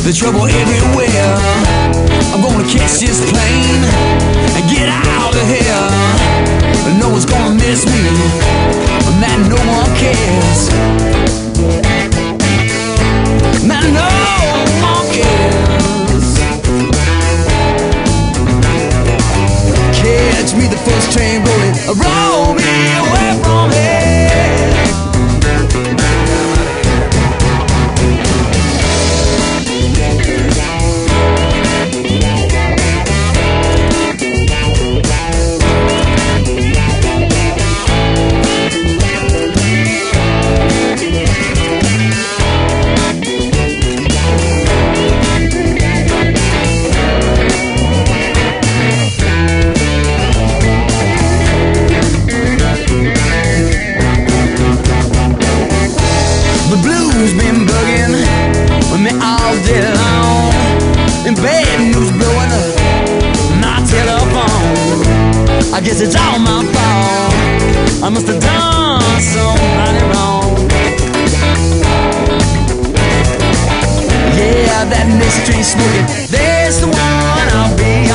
the trouble everywhere. I'm gonna catch this plane and get out of here. No one's gonna miss me, man, no one cares. Man, no one cares. Catch me the first train rolling, roll me away from here. Been bugging with me all day long, and bad news blowing up my telephone. I guess it's all my fault. I must have done somebody wrong. Yeah, that mystery smoking, there's the one I'll be.